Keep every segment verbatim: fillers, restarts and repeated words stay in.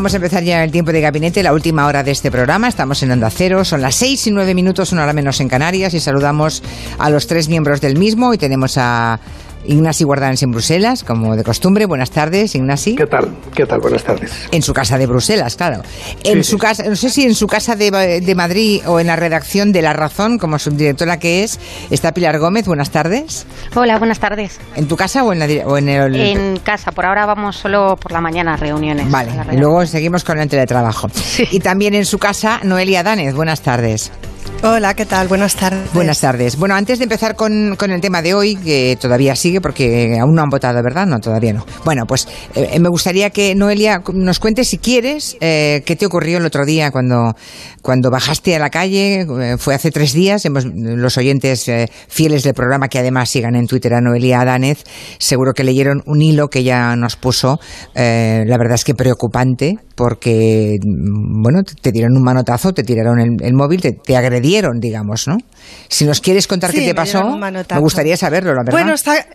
vamos a empezar ya el tiempo de gabinete, la última hora de este programa. Estamos en Onda Cero, son las seis y nueve minutos, una hora menos en Canarias, y saludamos a los tres miembros del mismo. Y tenemos a Ignasi Guardans en Bruselas, como de costumbre. Buenas tardes, Ignasi. ¿Qué tal? ¿Qué tal? Buenas tardes. En su casa de Bruselas, claro. En sí, su sí. casa, no sé si en su casa de, de Madrid o en la redacción de La Razón, como subdirectora que es, está Pilar Gómez. Buenas tardes. Hola, buenas tardes. ¿En tu casa o en, la, o en el...? En casa, por ahora vamos solo por la mañana a reuniones. Vale, a y luego seguimos con el teletrabajo. Sí. Y también en su casa, Noelia Danez. Buenas tardes. Hola, ¿qué tal? Buenas tardes. Buenas tardes. Bueno, antes de empezar con, con el tema de hoy, que todavía sigue porque aún no han votado, ¿verdad? No, todavía no. Bueno, pues eh, me gustaría que Noelia nos cuente, si quieres, eh, qué te ocurrió el otro día cuando, cuando bajaste a la calle. Eh, fue hace tres días. Hemos, los oyentes eh, fieles del programa, que además sigan en Twitter a Noelia Danez, seguro que leyeron un hilo que ella nos puso. Eh, la verdad es que preocupante, porque, bueno, te dieron un manotazo, te tiraron el, el móvil, te, te agredieron, digamos, ¿no? Si nos quieres contar sí, qué te pasó, me gustaría saberlo, la verdad. Bueno, está,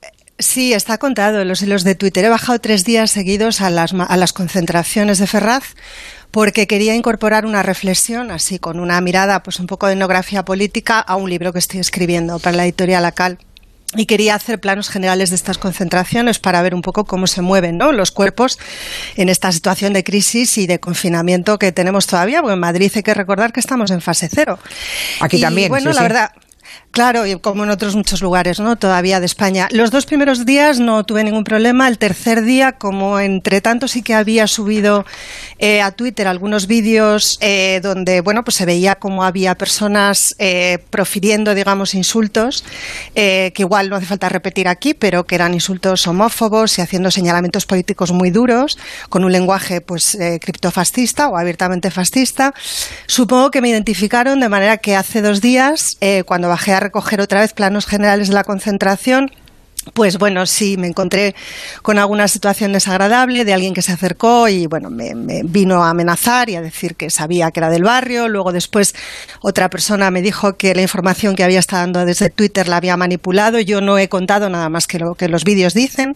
sí, está contado en los hilos de Twitter. He bajado tres días seguidos a las, a las concentraciones de Ferraz porque quería incorporar una reflexión, así con una mirada, pues un poco de etnografía política, a un libro que estoy escribiendo para la editorial ACAL. Y quería hacer planos generales de estas concentraciones para ver un poco cómo se mueven, ¿no?, los cuerpos en esta situación de crisis y de confinamiento que tenemos todavía, porque en Madrid hay que recordar que estamos en fase cero. Aquí y, también, bueno, sí, la sí. verdad... Claro, y como en otros muchos lugares, ¿no?, todavía de España. Los dos primeros días no tuve ningún problema. El tercer día, como entre tanto sí que había subido eh, a Twitter algunos vídeos eh, donde, bueno, pues se veía como había personas eh, profiriendo, digamos, insultos, eh, que igual no hace falta repetir aquí, pero que eran insultos homófobos y haciendo señalamientos políticos muy duros, con un lenguaje, pues, eh, criptofascista o abiertamente fascista. Supongo que me identificaron, de manera que hace dos días, eh, cuando bajé a recoger otra vez planos generales de la concentración, pues bueno, sí, me encontré con alguna situación desagradable de alguien que se acercó y bueno, me, me vino a amenazar y a decir que sabía que era del barrio. Luego después otra persona me dijo que la información que había estado dando desde Twitter la había manipulado. Yo no he contado nada más que lo que los vídeos dicen.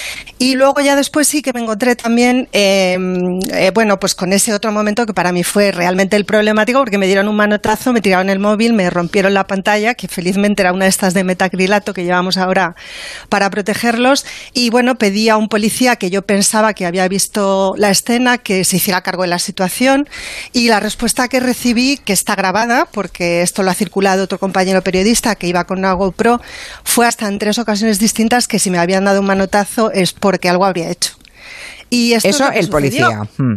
Y luego ya después sí que me encontré también, eh, eh, bueno, pues con ese otro momento que para mí fue realmente el problemático, porque me dieron un manotazo, me tiraron el móvil, me rompieron la pantalla, que felizmente era una de estas de metacrilato que llevamos ahora para protegerlos, y bueno, pedí a un policía que yo pensaba que había visto la escena que se hiciera cargo de la situación, y la respuesta que recibí, que está grabada porque esto lo ha circulado otro compañero periodista que iba con una GoPro, fue hasta en tres ocasiones distintas que si me habían dado un manotazo es porque algo habría hecho. Y esto eso es el sucedió. Policía. Hmm.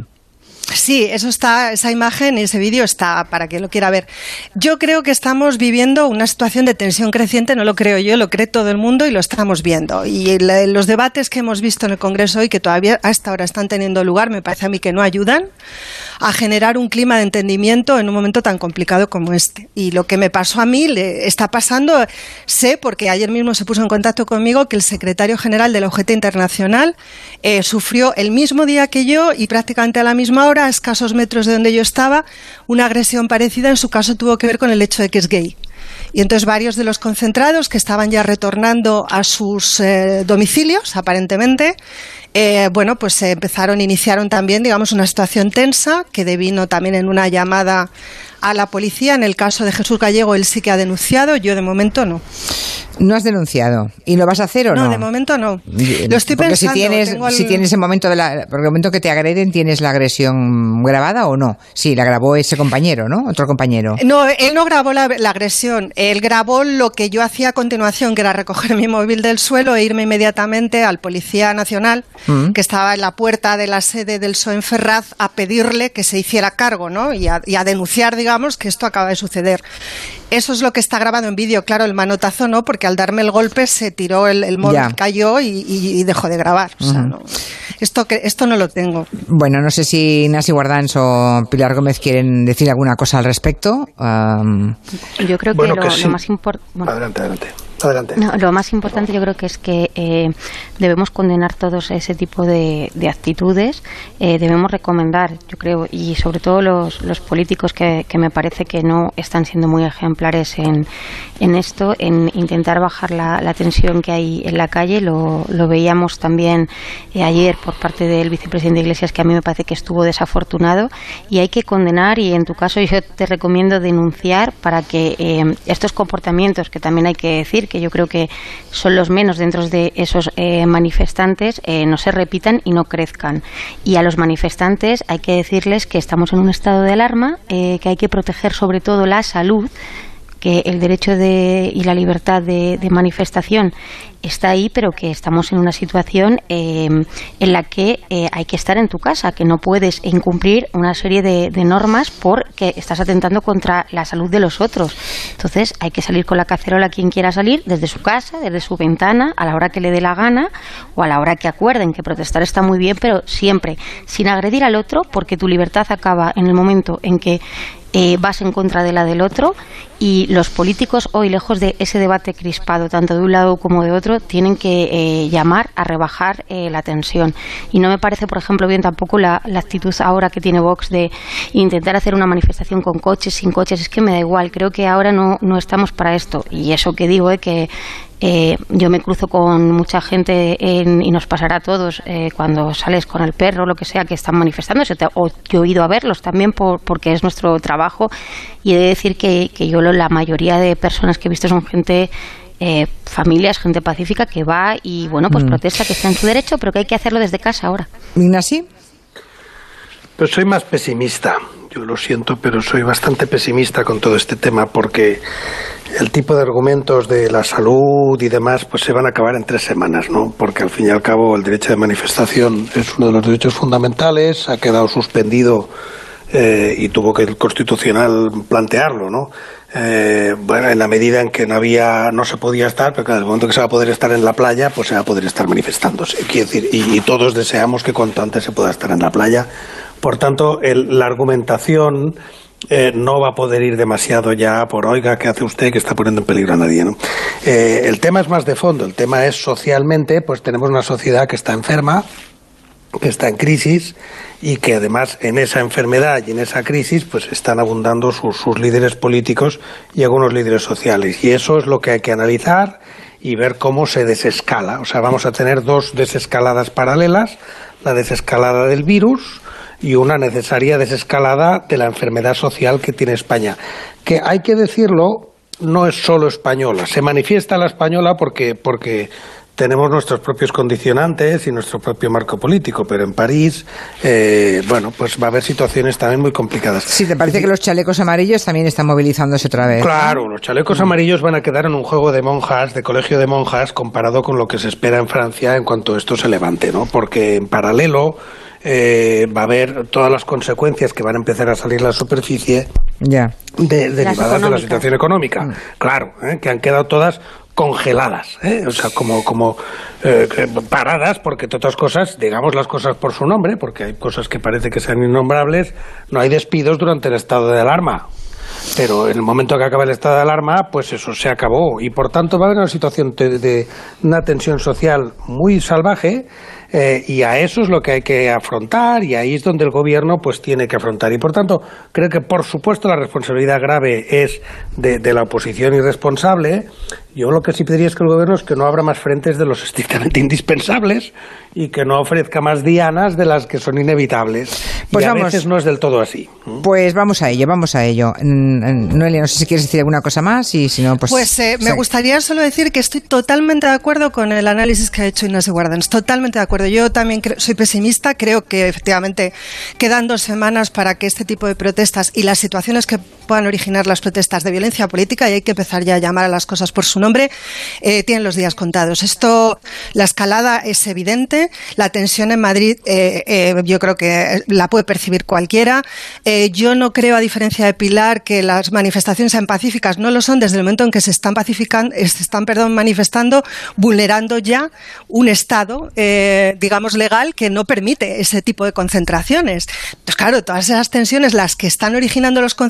Sí, eso está, esa imagen y ese vídeo está para quien lo quiera ver. Yo creo que estamos viviendo una situación de tensión creciente, no lo creo yo, lo cree todo el mundo y lo estamos viendo. Y el, los debates que hemos visto en el Congreso hoy, que todavía hasta ahora están teniendo lugar, me parece a mí que no ayudan a generar un clima de entendimiento en un momento tan complicado como este. Y lo que me pasó a mí le está pasando, sé, porque ayer mismo se puso en contacto conmigo, que el secretario general de la O G T Internacional eh, sufrió el mismo día que yo y prácticamente a la misma hora, a escasos metros de donde yo estaba, una agresión parecida. En su caso tuvo que ver con el hecho de que es gay. Y entonces varios de los concentrados que estaban ya retornando a sus eh, domicilios, aparentemente, eh, bueno, pues se empezaron, iniciaron también, digamos, una situación tensa que devino también en una llamada a la policía. En el caso de Jesús Gallego, él sí que ha denunciado, yo de momento no. ¿No has denunciado? ¿Y lo vas a hacer o no? No, de momento no. Lo estoy porque pensando. Si tienes, el... si tienes el momento de la, por el momento que te agreden, ¿tienes la agresión grabada o no? Sí, la grabó ese compañero, ¿no? Otro compañero. No, él no grabó la, la agresión. Él grabó lo que yo hacía a continuación, que era recoger mi móvil del suelo e irme inmediatamente al Policía Nacional, mm. que estaba en la puerta de la sede del P S O E en Ferraz, a pedirle que se hiciera cargo, ¿no? Y a, y a denunciar, digamos, que esto acaba de suceder. Eso es lo que está grabado en vídeo. Claro, el manotazo no, porque al darme el golpe se tiró el, el móvil, ya. cayó y, y, y dejó de grabar. O sea, uh-huh. no, esto, que, esto no lo tengo. Bueno, no sé si Ignasi Guardans o Pilar Gómez quieren decir alguna cosa al respecto. Um... Yo creo que, bueno, lo, que sí. lo más importante... Bueno. Adelante, adelante. Adelante. No, lo más importante yo creo que es que eh, debemos condenar todos ese tipo de, de actitudes, eh, debemos recomendar, yo creo, y sobre todo los, los políticos que, que me parece que no están siendo muy ejemplares en, en esto, en intentar bajar la, la tensión que hay en la calle. Lo, lo veíamos también eh, ayer por parte del vicepresidente Iglesias, que a mí me parece que estuvo desafortunado, y hay que condenar, y en tu caso yo te recomiendo denunciar para que eh, estos comportamientos, que también hay que decir que yo creo que son los menos dentro de esos eh, manifestantes, eh, no se repitan y no crezcan. Y a los manifestantes hay que decirles que estamos en un estado de alarma, eh, que hay que proteger sobre todo la salud, que el derecho de, y la libertad de, de manifestación está ahí, pero que estamos en una situación eh, en la que eh, hay que estar en tu casa, que no puedes incumplir una serie de, de normas porque estás atentando contra la salud de los otros. Entonces hay que salir con la cacerola quien quiera salir, desde su casa, desde su ventana, a la hora que le dé la gana o a la hora que acuerden, que protestar está muy bien, pero siempre sin agredir al otro, porque tu libertad acaba en el momento en que Eh, vas en contra de la del otro, y los políticos hoy, lejos de ese debate crispado tanto de un lado como de otro, tienen que eh, llamar a rebajar eh, la tensión. Y no me parece, por ejemplo, bien tampoco la, la actitud ahora que tiene Vox de intentar hacer una manifestación con coches, sin coches. Es que me da igual, creo que ahora no, no estamos para esto. Y eso que digo, eh, que Eh, yo me cruzo con mucha gente en, y nos pasará a todos eh, cuando sales con el perro, lo que sea, que están manifestándose, o yo he ido a verlos también por, porque es nuestro trabajo, y he de decir que, que yo la mayoría de personas que he visto son gente, eh, familias, gente pacífica que va y bueno, pues mm. protesta, que está en su derecho, pero que hay que hacerlo desde casa ahora. ¿Ignasi? Pues soy más pesimista. Yo lo siento, pero soy bastante pesimista con todo este tema, porque el tipo de argumentos de la salud y demás pues se van a acabar en tres semanas, ¿no? Porque al fin y al cabo el derecho de manifestación es uno de los derechos fundamentales, ha quedado suspendido eh, y tuvo que el Constitucional plantearlo, ¿no? Eh, bueno, en la medida en que no había, no se podía estar, pero claro, en el momento que se va a poder estar en la playa, pues se va a poder estar manifestándose. Quiero decir, y, y todos deseamos que cuanto antes se pueda estar en la playa. Por tanto, el, la argumentación eh, no va a poder ir demasiado ya por, oiga, ¿qué hace usted que está poniendo en peligro a nadie, ¿no? Eh, el tema es más de fondo, el tema es socialmente, pues tenemos una sociedad que está enferma, que está en crisis, y que además en esa enfermedad y en esa crisis pues están abundando sus, sus líderes políticos y algunos líderes sociales. Y eso es lo que hay que analizar y ver cómo se desescala. O sea, vamos a tener dos desescaladas paralelas, la desescalada del virus y una necesaria desescalada de la enfermedad social que tiene España, que hay que decirlo, no es solo española, se manifiesta la española porque, porque tenemos nuestros propios condicionantes y nuestro propio marco político, pero en París, eh, bueno, pues va a haber situaciones también muy complicadas. Sí, ¿te parece que los chalecos amarillos también están movilizándose otra vez? Claro, los chalecos amarillos van a quedar en un juego de monjas, de colegio de monjas, comparado con lo que se espera en Francia en cuanto esto se levante, ¿no? Porque en paralelo Eh, va a haber todas las consecuencias que van a empezar a salir a la superficie yeah. de, derivadas de la situación económica. Mm. Claro, ¿eh? Que han quedado todas congeladas, ¿eh? O sea, como, como eh, paradas, porque entre otras cosas, digamos las cosas por su nombre, porque hay cosas que parece que sean innombrables, no hay despidos durante el estado de alarma. Pero en el momento que acaba el estado de alarma, pues eso se acabó. Y por tanto va a haber una situación de, de una tensión social muy salvaje, eh, y a eso es lo que hay que afrontar, y ahí es donde el gobierno pues tiene que afrontar. Y por tanto, creo que por supuesto la responsabilidad grave es de, de la oposición irresponsable. Yo lo que sí pediría es que el gobierno es que no abra más frentes de los estrictamente indispensables y que no ofrezca más dianas de las que son inevitables. Pues y a vamos, veces no es del todo así. Pues vamos a ello, vamos a ello. Noelia, no sé si quieres decir alguna cosa más y si no, pues... Pues eh, me gustaría solo decir que estoy totalmente de acuerdo con el análisis que ha hecho Inés de Guardans. Totalmente de acuerdo. Yo también creo, soy pesimista. Creo que efectivamente quedan dos semanas para que este tipo de protestas y las situaciones que puedan originar las protestas de violencia política, y hay que empezar ya a llamar a las cosas por su nombre, eh, tienen los días contados. Esto, la escalada es evidente. La tensión en Madrid eh, eh, yo creo que la puede percibir cualquiera. Eh, yo no creo, a diferencia de Pilar, que las manifestaciones sean pacíficas. No lo son desde el momento en que se están pacificando, se están, perdón, manifestando, vulnerando ya un estado, eh, digamos, legal que no permite ese tipo de concentraciones. Pues claro, todas esas tensiones, las que están originando los concentrados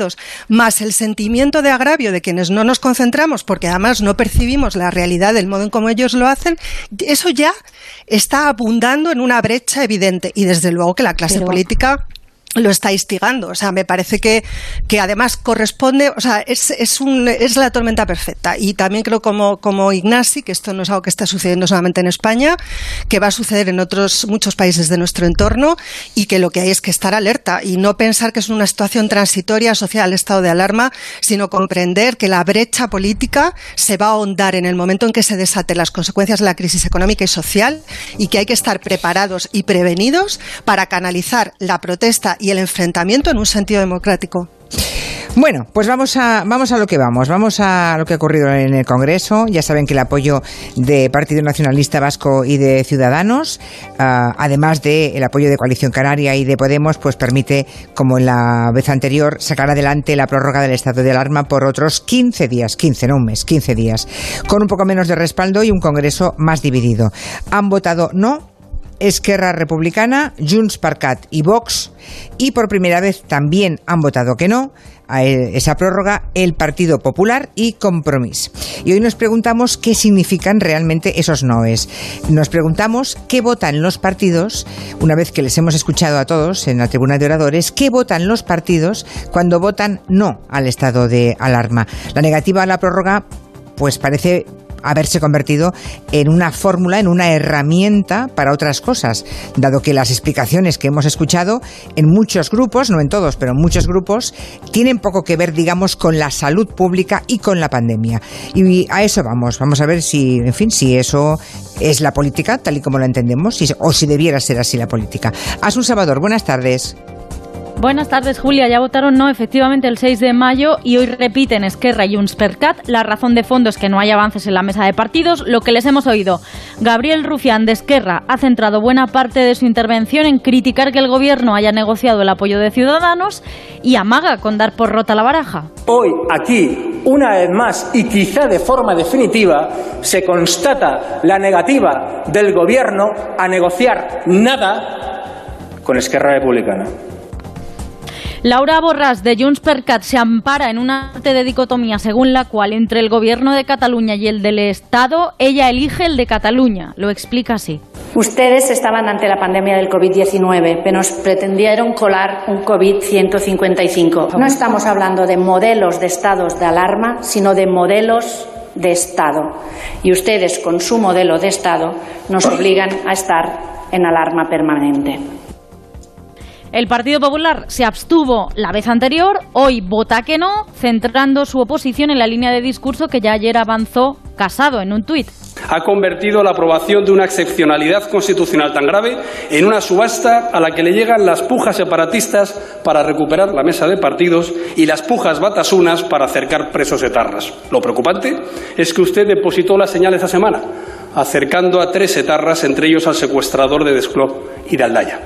concentrados, más el sentimiento de agravio de quienes no nos concentramos, porque además no percibimos la realidad del modo en cómo ellos lo hacen, eso ya está abundando en una brecha evidente. Y desde luego que la clase Pero... política lo está instigando. O sea, me parece que, que además corresponde, o sea, es, es, un, es la tormenta perfecta. Y también creo como, como Ignasi, que esto no es algo que está sucediendo solamente en España, que va a suceder en otros muchos países de nuestro entorno, y que lo que hay es que estar alerta y no pensar que es una situación transitoria asociada al estado de alarma, sino comprender que la brecha política se va a ahondar en el momento en que se desaten las consecuencias de la crisis económica y social, y que hay que estar preparados y prevenidos para canalizar la protesta y el enfrentamiento en un sentido democrático. Bueno, pues vamos a vamos a lo que vamos, vamos a lo que ha ocurrido en el Congreso. Ya saben que el apoyo de Partido Nacionalista Vasco y de Ciudadanos, uh, además del apoyo de Coalición Canaria y de Podemos, pues permite, como en la vez anterior, sacar adelante la prórroga del estado de alarma por otros quince días, quince, no un mes, quince días, con un poco menos de respaldo y un Congreso más dividido. Han votado no Esquerra Republicana, Junts per Cat y Vox, y por primera vez también han votado que no a esa prórroga el Partido Popular y Compromís. Y hoy nos preguntamos qué significan realmente esos noes. Nos preguntamos qué votan los partidos, una vez que les hemos escuchado a todos en la tribuna de oradores, qué votan los partidos cuando votan no al estado de alarma. La negativa a la prórroga pues parece haberse convertido en una fórmula, en una herramienta para otras cosas, dado que las explicaciones que hemos escuchado en muchos grupos, no en todos, pero en muchos grupos, tienen poco que ver, digamos, con la salud pública y con la pandemia. Y a eso vamos, vamos a ver si, en fin, si eso es la política, tal y como la entendemos, si, o si debiera ser así la política. Asun Salvador, buenas tardes. Buenas tardes, Julia. Ya votaron no, efectivamente, el seis de mayo y hoy repiten Esquerra y Junts per Cat. La razón de fondo es que no hay avances en la mesa de partidos. Lo que les hemos oído, Gabriel Rufián de Esquerra ha centrado buena parte de su intervención en criticar que el gobierno haya negociado el apoyo de Ciudadanos y amaga con dar por rota la baraja. Hoy, aquí, una vez más y quizá de forma definitiva, se constata la negativa del gobierno a negociar nada con Esquerra Republicana. Laura Borràs, de Junts per Cat, se ampara en una arte de dicotomía según la cual entre el gobierno de Cataluña y el del Estado, ella elige el de Cataluña. Lo explica así. Ustedes estaban ante la pandemia del covid diecinueve, pero nos pretendieron colar un COVID ciento cincuenta y cinco. No estamos hablando de modelos de estados de alarma, sino de modelos de Estado. Y ustedes, con su modelo de Estado, nos obligan a estar en alarma permanente. El Partido Popular se abstuvo la vez anterior, hoy vota que no, centrando su oposición en la línea de discurso que ya ayer avanzó Casado en un tuit. Ha convertido la aprobación de una excepcionalidad constitucional tan grave en una subasta a la que le llegan las pujas separatistas para recuperar la mesa de partidos y las pujas batasunas para acercar presos etarras. Lo preocupante es que usted depositó la señal esta semana, acercando a tres etarras, entre ellos al secuestrador de Descló y de Aldaya.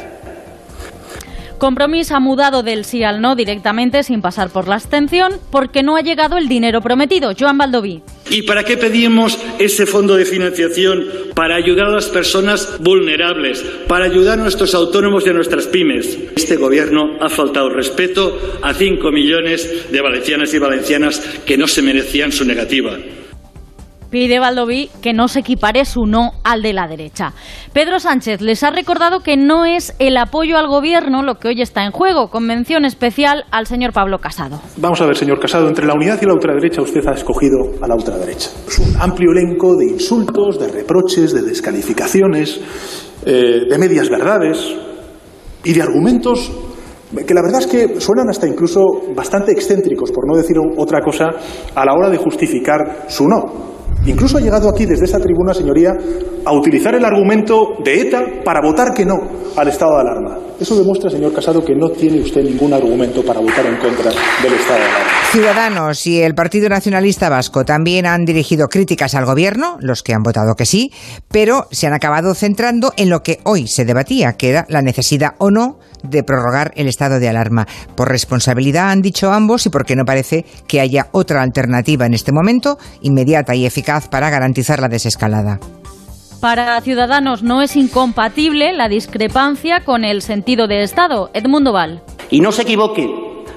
Compromís ha mudado del sí al no directamente sin pasar por la abstención porque no ha llegado el dinero prometido. Joan Baldoví. ¿Y para qué pedimos ese fondo de financiación? Para ayudar a las personas vulnerables, para ayudar a nuestros autónomos y a nuestras pymes. Este gobierno ha faltado respeto a cinco millones de valencianas y valencianas que no se merecían su negativa. Pide Baldoví que no se equipare su no al de la derecha. Pedro Sánchez les ha recordado que no es el apoyo al gobierno lo que hoy está en juego, con mención especial al señor Pablo Casado. Vamos a ver, señor Casado, entre la unidad y la ultraderecha usted ha escogido a la ultraderecha. Es un amplio elenco de insultos, de reproches, de descalificaciones, eh, de medias verdades y de argumentos que la verdad es que suenan hasta incluso bastante excéntricos, por no decir otra cosa, a la hora de justificar su no. Incluso ha llegado aquí, desde esta tribuna, señoría, a utilizar el argumento de ETA para votar que no al estado de alarma. Eso demuestra, señor Casado, que no tiene usted ningún argumento para votar en contra del estado de alarma. Ciudadanos y el Partido Nacionalista Vasco también han dirigido críticas al gobierno, los que han votado que sí, pero se han acabado centrando en lo que hoy se debatía, que era la necesidad o no de prorrogar el estado de alarma. Por responsabilidad, han dicho ambos, y porque no parece que haya otra alternativa en este momento inmediata y eficaz para garantizar la desescalada. Para Ciudadanos no es incompatible la discrepancia con el sentido de Estado. Edmundo Val. Y no se equivoque,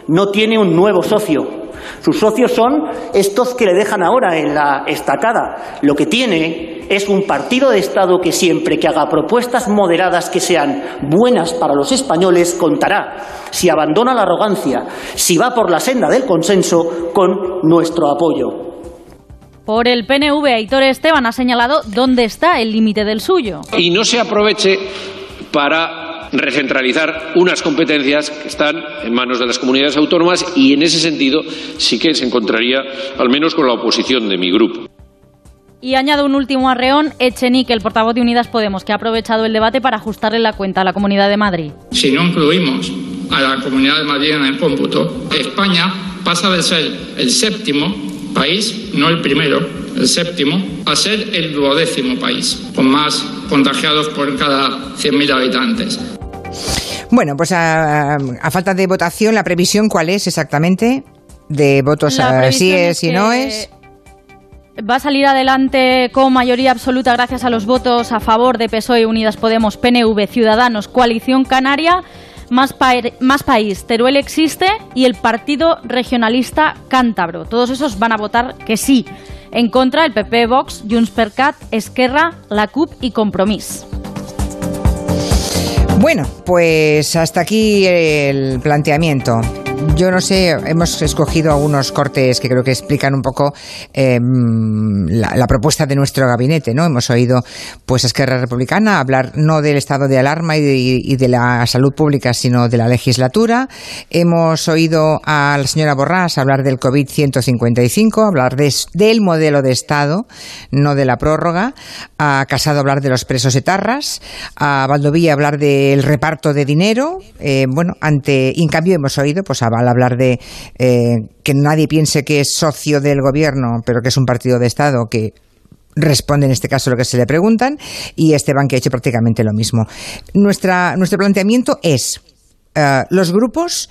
no tiene un nuevo socio. Sus socios son estos que le dejan ahora en la estacada. Lo que tiene es un partido de Estado que siempre que haga propuestas moderadas que sean buenas para los españoles, contará, si abandona la arrogancia, si va por la senda del consenso, con nuestro apoyo. Por el P N V, Aitor Esteban ha señalado dónde está el límite del suyo. Y no se aproveche para recentralizar unas competencias que están en manos de las comunidades autónomas, y en ese sentido sí que se encontraría al menos con la oposición de mi grupo. Y añado un último arreón, Echenique, el portavoz de Unidas Podemos, que ha aprovechado el debate para ajustarle la cuenta a la Comunidad de Madrid. Si no incluimos a la Comunidad de Madrid en el cómputo, España pasa de ser el séptimo país, no el primero, el séptimo, a ser el duodécimo país, con más contagiados por cada cien mil habitantes. Bueno, pues a, a falta de votación, ¿la previsión cuál es exactamente? ¿De votos a sí es y no es? Va a salir adelante con mayoría absoluta gracias a los votos a favor de P S O E, Unidas Podemos, P N V, Ciudadanos, Coalición Canaria, Más, pa- Más País, Teruel Existe y el Partido Regionalista Cántabro. Todos esos van a votar que sí. En contra, el P P, Vox, Junts per Cat, Esquerra, la C U P y Compromís. Bueno, pues hasta aquí el planteamiento. Yo no sé, hemos escogido algunos cortes que creo que explican un poco eh, la, la propuesta de nuestro gabinete, ¿no? Hemos oído pues a Esquerra Republicana hablar no del estado de alarma y de, y de la salud pública, sino de la legislatura. Hemos oído a la señora Borràs hablar del COVID ciento cincuenta y cinco, hablar de, del modelo de Estado, no de la prórroga. A Casado hablar de los presos etarras. A Valdovilla hablar del reparto de dinero. Eh, bueno, ante, y en cambio hemos oído pues a al hablar de eh, que nadie piense que es socio del gobierno, pero que es un partido de Estado que responde en este caso lo que se le preguntan, y Esteban, que ha hecho prácticamente lo mismo. Nuestra, nuestro planteamiento es, uh, los grupos,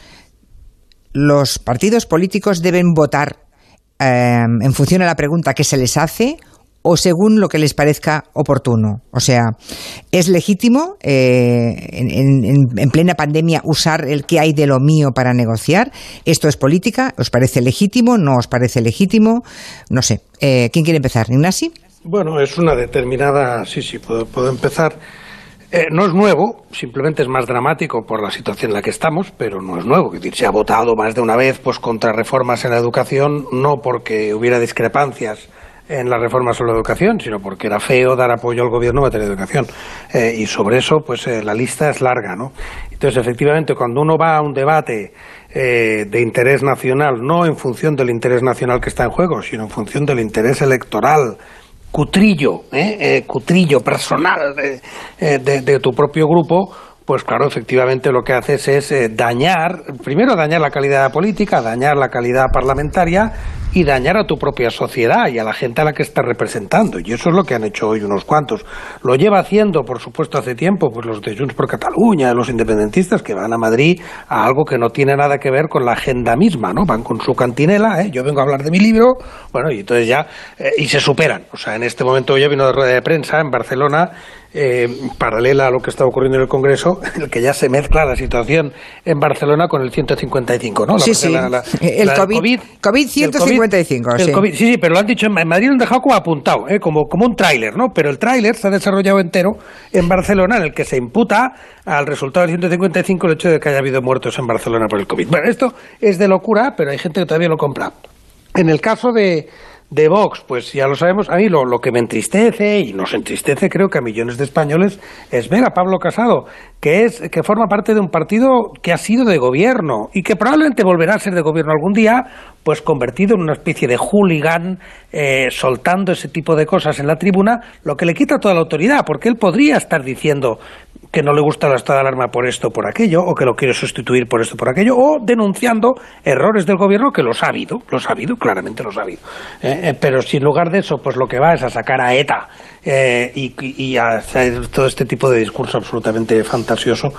los partidos políticos deben votar uh, en función de la pregunta que se les hace o según lo que les parezca oportuno. O sea, es legítimo eh, en, en, en plena pandemia usar el qué hay de lo mío para negociar. Esto es política. ¿Os parece legítimo? ¿No os parece legítimo? No sé. Eh, ¿Quién quiere empezar? ¿Ignasi? Bueno, es una determinada... Sí, sí, puedo, puedo empezar. Eh, no es nuevo, simplemente es más dramático por la situación en la que estamos, pero no es nuevo. Es decir, se ha votado más de una vez pues contra reformas en la educación, no porque hubiera discrepancias en la reforma sobre la educación, sino porque era feo dar apoyo al gobierno en materia de educación. Eh, y sobre eso, pues eh, la lista es larga, ¿no? Entonces, efectivamente, cuando uno va a un debate eh, de interés nacional, no en función del interés nacional que está en juego, sino en función del interés electoral, cutrillo, ¿eh? Eh, cutrillo personal de, eh, de, de tu propio grupo, pues claro, efectivamente lo que haces es eh, dañar, primero dañar la calidad política, dañar la calidad parlamentaria y dañar a tu propia sociedad y a la gente a la que estás representando. Y eso es lo que han hecho hoy unos cuantos. Lo lleva haciendo, por supuesto, hace tiempo, pues los de Junts per Catalunya, los independentistas que van a Madrid a algo que no tiene nada que ver con la agenda misma, ¿no? Van con su cantinela, ¿eh? Yo vengo a hablar de mi libro, bueno, y entonces ya, eh, y se superan. O sea, en este momento ya vino de rueda de prensa en Barcelona, Eh, paralela a lo que está ocurriendo en el Congreso, en el que ya se mezcla la situación en Barcelona con el ciento cincuenta y cinco, ¿no? La, sí, sí. La, la, el la COVID, COVID, COVID ciento cincuenta y cinco, el sí. COVID, sí, sí, pero lo han dicho en Madrid, lo han dejado como apuntado, ¿eh? como, como un tráiler, ¿no? Pero el tráiler se ha desarrollado entero en Barcelona, en el que se imputa al resultado del ciento cincuenta y cinco el hecho de que haya habido muertos en Barcelona por el COVID. Bueno, esto es de locura, pero hay gente que todavía lo compra. En el caso de... de Vox, pues ya lo sabemos, a mí lo, lo que me entristece, y nos entristece creo que a millones de españoles, es ver a Pablo Casado, que es que forma parte de un partido que ha sido de gobierno y que probablemente volverá a ser de gobierno algún día, pues convertido en una especie de hooligan, eh, soltando ese tipo de cosas en la tribuna, lo que le quita toda la autoridad, porque él podría estar diciendo que no le gusta el estado de alarma por esto o por aquello, o que lo quiere sustituir por esto o por aquello, o denunciando errores del gobierno, que los ha habido, los ha habido, claramente los ha habido. Eh, eh, pero si en lugar de eso, pues lo que va es a sacar a ETA eh, y, y a hacer todo este tipo de discurso absolutamente fantasioso,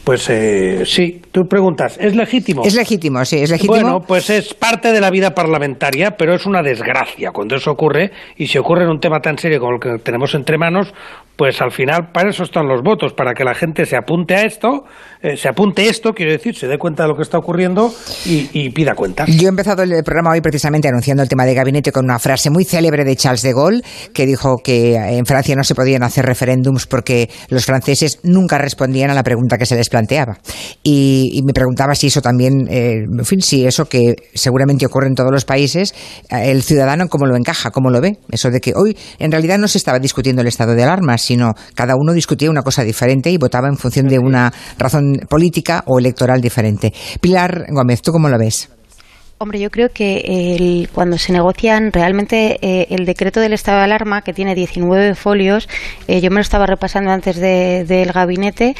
Pues eh, sí, tú preguntas, ¿es legítimo? Es legítimo, sí, es legítimo. Bueno, pues es parte de la vida parlamentaria, pero es una desgracia cuando eso ocurre, y si ocurre en un tema tan serio como el que tenemos entre manos, pues al final para eso están los votos, para que la gente se apunte a esto, eh, se apunte esto, quiero decir, se dé cuenta de lo que está ocurriendo y, y pida cuentas. Yo he empezado el programa hoy precisamente anunciando el tema de gabinete con una frase muy célebre de Charles de Gaulle, que dijo que en Francia no se podían hacer referéndums porque los franceses nunca respondían a la pregunta que se les planteaba. Y, y me preguntaba si eso también, eh, en fin, si eso que seguramente ocurre en todos los países, el ciudadano cómo lo encaja, cómo lo ve. Eso de que hoy en realidad no se estaba discutiendo el estado de alarma, sino cada uno discutía una cosa diferente y votaba en función de una razón política o electoral diferente. Pilar Gómez, ¿tú cómo lo ves? Hombre, yo creo que el, cuando se negocian realmente eh, el decreto del estado de alarma, que tiene diecinueve folios, eh, yo me lo estaba repasando antes de, del gabinete.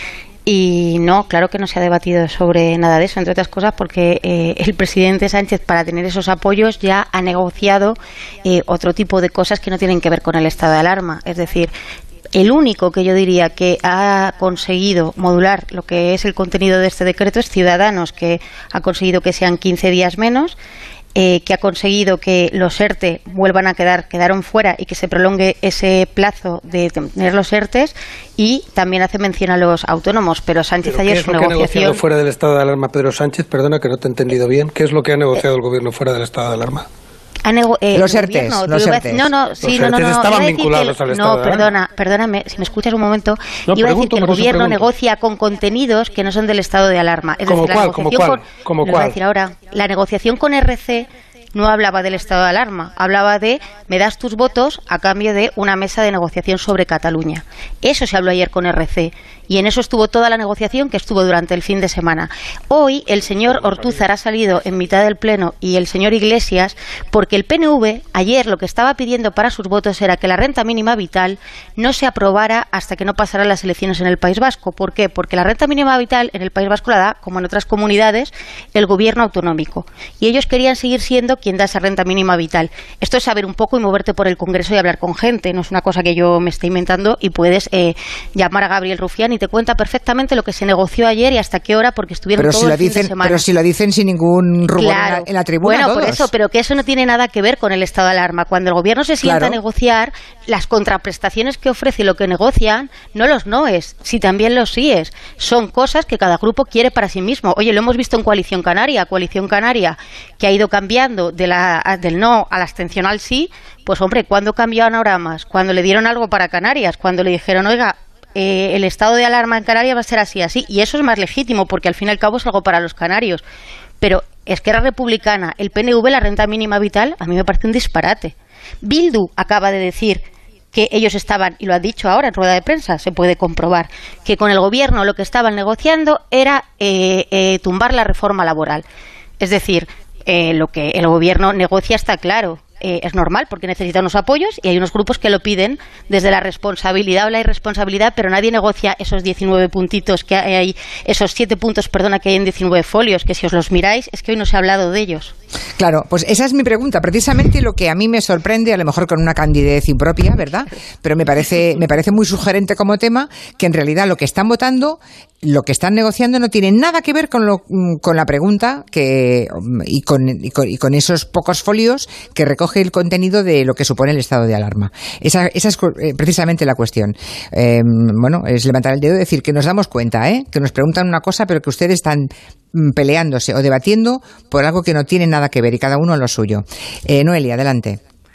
Y no, claro que no se ha debatido sobre nada de eso, entre otras cosas porque eh, el presidente Sánchez, para tener esos apoyos, ya ha negociado eh, otro tipo de cosas que no tienen que ver con el estado de alarma. Es decir, el único que yo diría que ha conseguido modular lo que es el contenido de este decreto es Ciudadanos, que ha conseguido que sean quince días menos. Eh, que ha conseguido que los ERTE vuelvan a quedar, quedaron fuera y que se prolongue ese plazo de tener los ERTEs, y también hace mención a los autónomos, pero Sánchez ¿Pero ayer qué es su lo que negociación... ha negociado fuera del estado de alarma Pedro Sánchez? Perdona que no te he entendido bien. ¿Qué es lo que ha negociado el gobierno fuera del estado de alarma? Ha nego eh, los ERTEs, los ERTEs. No, no, sí, los no, no, ERTEs no, estaban el, vinculados al estado No, de alarma. perdona, perdóname, si me escuchas un momento. No, iba pregunto, a decir que el por eso gobierno pregunto. negocia con contenidos que no son del estado de alarma. Es ¿Cómo decir, cuál? la ¿Cómo negociación cuál? con, ¿Cómo lo voy a cuál? decir ahora. La negociación con R C no hablaba del estado de alarma, hablaba de me das tus votos a cambio de una mesa de negociación sobre Cataluña. Eso se habló ayer con R C y en eso estuvo toda la negociación que estuvo durante el fin de semana. Hoy el señor Ortúzar ha salido en mitad del pleno y el señor Iglesias porque el P N V ayer lo que estaba pidiendo para sus votos era que la renta mínima vital no se aprobara hasta que no pasaran las elecciones en el País Vasco. ¿Por qué? Porque la renta mínima vital en el País Vasco la da, como en otras comunidades, el gobierno autonómico. Y ellos querían seguir siendo quien da esa renta mínima vital. Esto es saber un poco y moverte por el Congreso y hablar con gente. No es una cosa que yo me esté inventando y puedes eh, llamar a Gabriel Rufián y te cuenta perfectamente lo que se negoció ayer y hasta qué hora, porque estuvieron pero todo si lo el fin dicen, de semana. Pero si lo dicen sin ningún rubor claro. en, la, en la tribuna. Bueno, todos. por eso, pero que eso no tiene nada que ver con el estado de alarma. Cuando el gobierno se sienta Claro. a negociar, las contraprestaciones que ofrece y lo que negocian, no los noes, si también los síes. Son cosas que cada grupo quiere para sí mismo. Oye, lo hemos visto en Coalición Canaria, Coalición Canaria, que ha ido cambiando de la, del no a la abstención al sí. Pues hombre, ¿cuándo cambiaron ahora más? Cuando le dieron algo para Canarias, cuando le dijeron, oiga, Eh, el estado de alarma en Canarias va a ser así, así, y eso es más legítimo porque al fin y al cabo es algo para los canarios. Pero Esquerra Republicana, el P N V, la renta mínima vital, a mí me parece un disparate. Bildu acaba de decir que ellos estaban, y lo ha dicho ahora en rueda de prensa, se puede comprobar, que con el gobierno lo que estaban negociando era eh, eh, tumbar la reforma laboral. Es decir, eh, lo que el gobierno negocia está claro. Eh, es normal porque necesita unos apoyos y hay unos grupos que lo piden desde la responsabilidad o la irresponsabilidad, pero nadie negocia esos diecinueve puntitos que hay, esos siete puntos, perdona, que hay en diecinueve folios, que si os los miráis es que hoy no se ha hablado de ellos. Claro, pues esa es mi pregunta, precisamente lo que a mí me sorprende, a lo mejor con una candidez impropia, ¿verdad? Pero me parece, me parece muy sugerente como tema, que en realidad lo que están votando, lo que están negociando no tiene nada que ver con, lo, con la pregunta que, y, con, y, con, y con esos pocos folios que recoge el contenido de lo que supone el estado de alarma. Esa, esa es precisamente la cuestión. Eh, bueno, es levantar el dedo y decir que nos damos cuenta, ¿eh? Que nos preguntan una cosa, pero que ustedes están peleándose o debatiendo por algo que no tiene nada que ver y cada uno a lo suyo. Eh, Noelia, adelante.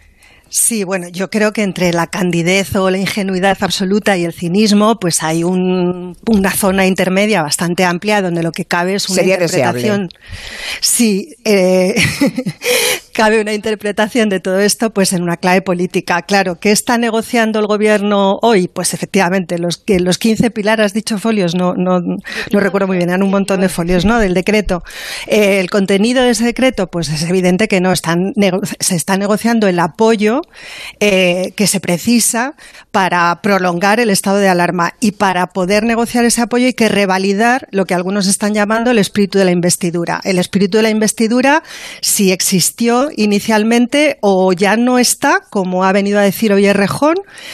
Sí, bueno, yo creo que entre la candidez o la ingenuidad absoluta y el cinismo, pues hay un, una zona intermedia bastante amplia donde lo que cabe es una Sería interpretación. deseable. Sí, eh, cabe una interpretación de todo esto, pues en una clave política. Claro, ¿qué está negociando el gobierno hoy? Pues efectivamente, los que los quince pilares, has dicho folios, no, no, no recuerdo muy bien, eran un montón de folios, ¿no? Del decreto. Eh, el contenido de ese decreto, pues es evidente que no están, se está negociando el apoyo Eh, que se precisa para prolongar el estado de alarma, y para poder negociar ese apoyo hay que revalidar lo que algunos están llamando el espíritu de la investidura. El espíritu de la investidura, si existió, partido inicialmente o ya no está, como ha venido a decir hoy Errejón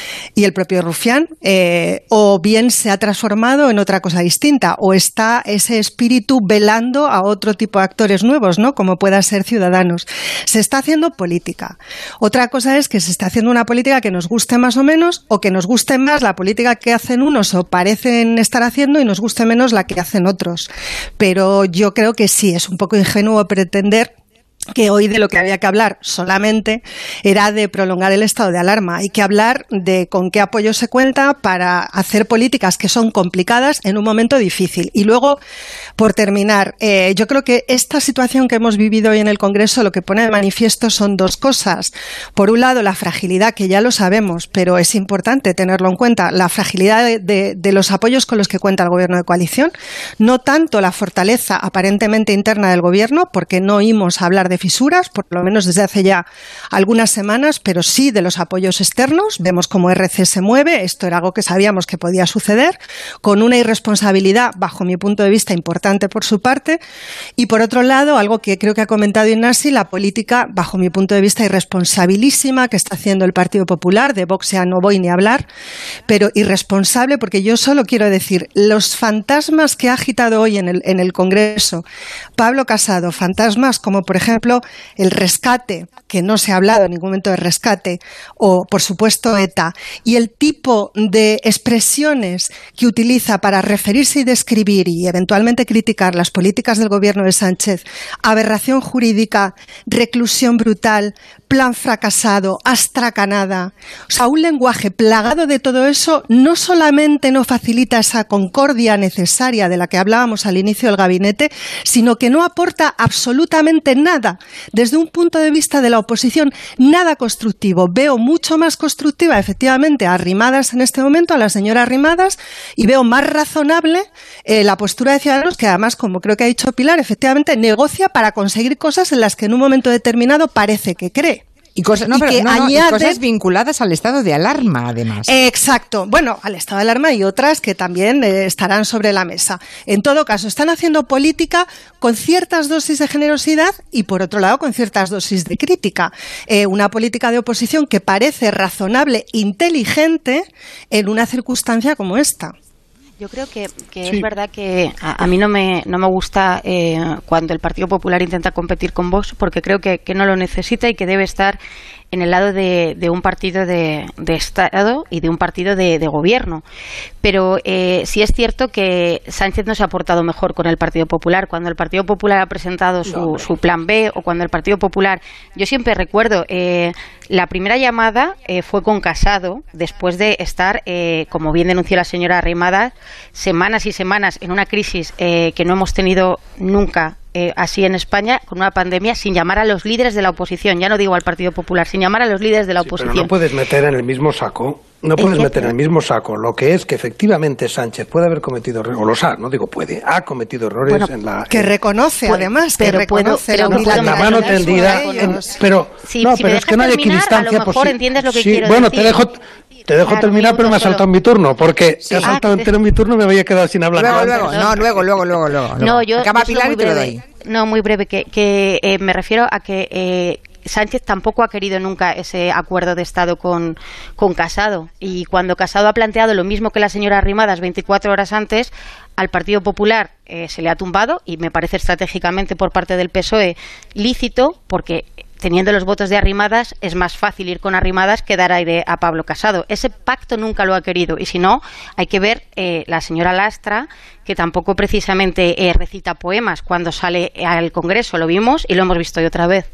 y el propio Rufián, eh, o bien se ha transformado en otra cosa distinta, o está ese espíritu velando a otro tipo de actores nuevos, ¿no? Como pueda ser Ciudadanos. Se está haciendo política. Otra cosa es que se está haciendo una política que nos guste más o menos, o que nos guste más la política que hacen unos o parecen estar haciendo y nos guste menos la que hacen otros. Pero yo creo que sí, es un poco ingenuo pretender que hoy de lo que había que hablar solamente era de prolongar el estado de alarma. Hay que hablar de con qué apoyo se cuenta para hacer políticas que son complicadas en un momento difícil. Y luego, por terminar, eh, yo creo que esta situación que hemos vivido hoy en el Congreso lo que pone de manifiesto son dos cosas. Por un lado, la fragilidad, que ya lo sabemos, pero es importante tenerlo en cuenta, la fragilidad de, de, de los apoyos con los que cuenta el Gobierno de coalición, no tanto la fortaleza aparentemente interna del Gobierno, porque no oímos hablar de de fisuras, por lo menos desde hace ya algunas semanas, pero sí de los apoyos externos. Vemos cómo R C se mueve, esto era algo que sabíamos que podía suceder, con una irresponsabilidad, bajo mi punto de vista, importante por su parte, y por otro lado, algo que creo que ha comentado Ignasi, la política, bajo mi punto de vista, irresponsabilísima que está haciendo el Partido Popular, de Vox ya no voy ni a hablar, pero irresponsable porque yo solo quiero decir, los fantasmas que ha agitado hoy en el, en el Congreso Pablo Casado, fantasmas como por ejemplo el rescate, que no se ha hablado en ningún momento de rescate, o por supuesto ETA, y el tipo de expresiones que utiliza para referirse y describir y eventualmente criticar las políticas del gobierno de Sánchez, aberración jurídica, reclusión brutal, plan fracasado, astracanada, o sea, un lenguaje plagado de todo eso no solamente no facilita esa concordia necesaria de la que hablábamos al inicio del gabinete, sino que no aporta absolutamente nada. Desde un punto de vista de la oposición, nada constructivo. Veo mucho más constructiva, efectivamente, a Arrimadas en este momento, a la señora Arrimadas, y veo más razonable eh, la postura de Ciudadanos, que además, como creo que ha dicho Pilar, efectivamente negocia para conseguir cosas en las que en un momento determinado parece que cree. Y cosas, no, y pero que no, no, añade, y cosas vinculadas al estado de alarma, además. Exacto. Bueno, al estado de alarma y otras que también eh, estarán sobre la mesa. En todo caso, están haciendo política con ciertas dosis de generosidad y, por otro lado, con ciertas dosis de crítica. Eh, una política de oposición que parece razonable, inteligente, en una circunstancia como esta. Yo creo que, que Sí. es verdad que a, a mí no me, no me gusta eh, cuando el Partido Popular intenta competir con Vox, porque creo que, que no lo necesita y que debe estar en el lado de, de un partido de, de Estado y de un partido de, de gobierno. Pero eh, sí es cierto que Sánchez no se ha portado mejor con el Partido Popular. Cuando el Partido Popular ha presentado su, No, su plan B, o cuando el Partido Popular... Yo siempre recuerdo, eh, la primera llamada eh, fue con Casado, después de estar, eh, como bien denunció la señora Arrimadas, semanas y semanas en una crisis eh, que no hemos tenido nunca eh, así en España, con una pandemia, sin llamar a los líderes de la oposición, ya no digo al Partido Popular, sin llamar a los líderes de la Sí, oposición. pero no puedes meter en el mismo saco, no puedes ¿El qué? meter en el mismo saco lo que es que efectivamente Sánchez puede haber cometido errores, o los ha, no digo puede, ha cometido errores Bueno, en la... que en- reconoce, Pu- además, que pero puedo- reconoce pero la puedo- con la unilateralidad mano de tendida, ellos. en- pero Sí, no, si pero me es que no dejas hay terminar, equidistancia a lo mejor posible. entiendes lo que Sí, quiero bueno, decir. te dejo, te dejo Claro, terminar, un pero me ha minuto saltado solo. mi turno, porque Sí. he saltado Ah, entero mi turno y me voy a quedar sin hablar. Luego, nada. luego, no, luego, luego, luego, luego. No, yo, Acaba yo solo Pilar muy y te lo breve. doy. No, muy breve, que, que eh, me refiero a que eh, Sánchez tampoco ha querido nunca ese acuerdo de Estado con, con Casado. Y cuando Casado ha planteado lo mismo que la señora Arrimadas veinticuatro horas antes, al Partido Popular eh, se le ha tumbado, y me parece estratégicamente por parte del P S O E lícito, porque teniendo los votos de Arrimadas es más fácil ir con Arrimadas que dar aire a Pablo Casado. Ese pacto nunca lo ha querido, y si no, hay que ver eh, la señora Lastra, que tampoco precisamente eh, recita poemas cuando sale al Congreso. Lo vimos y lo hemos visto hoy otra vez.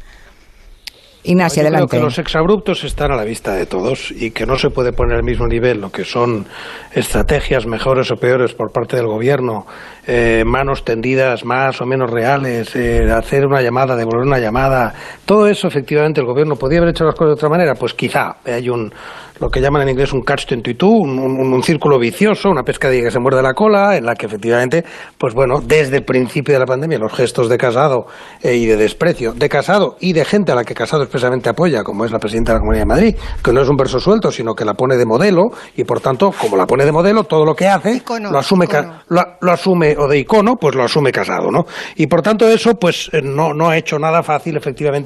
Ignacio, Yo creo adelante. que los exabruptos están a la vista de todos y que no se puede poner al mismo nivel lo que son estrategias mejores o peores por parte del gobierno, eh, manos tendidas más o menos reales, eh, hacer una llamada, devolver una llamada, todo eso efectivamente el gobierno podía haber hecho las cosas de otra manera, pues quizá hay un, lo que llaman en inglés un catch twenty-two, un, un, un círculo vicioso, una pescadilla que se muerde la cola, en la que efectivamente, pues bueno, desde el principio de la pandemia los gestos de Casado eh, y de desprecio de Casado y de gente a la que Casado expresamente apoya, como es la presidenta de la Comunidad de Madrid, que no es un verso suelto, sino que la pone de modelo, y por tanto, como la pone de modelo, todo lo que hace Icono, lo asume icono. Ca- lo, lo asume, o de icono, pues lo asume Casado, ¿no? Y por tanto eso, pues eh, no, no ha hecho nada fácil, efectivamente,